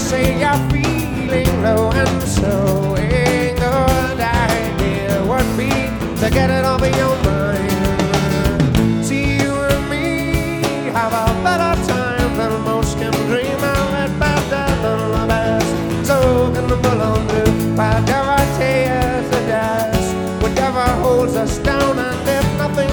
say you're feeling low, and so ain't good idea would be to get it over your